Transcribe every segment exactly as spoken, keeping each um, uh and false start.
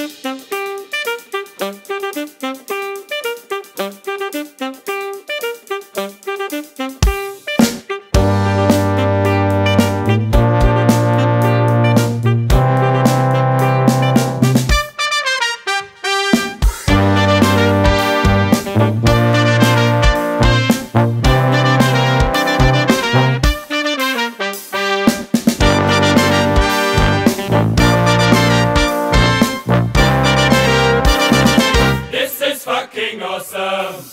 Fucking awesome!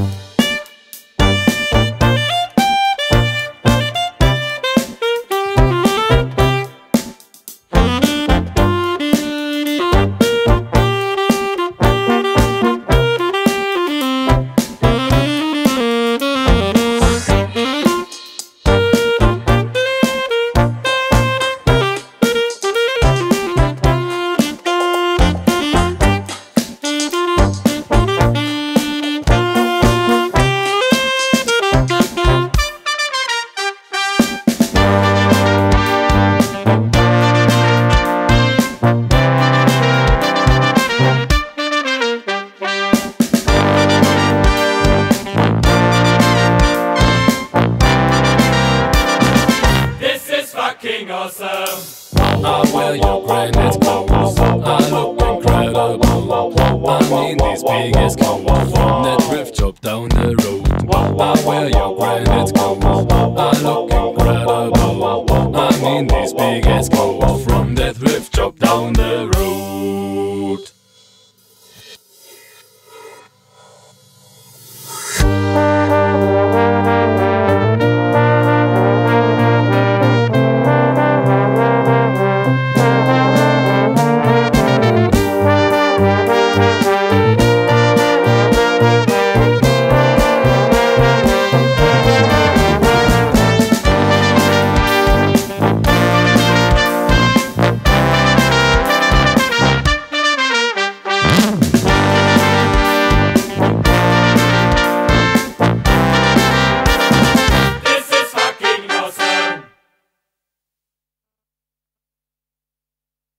Awesome. I wear your granite clothes, I look incredible. I mean these biggest clothes from that thrift shop down the road. I wear your granite clothes.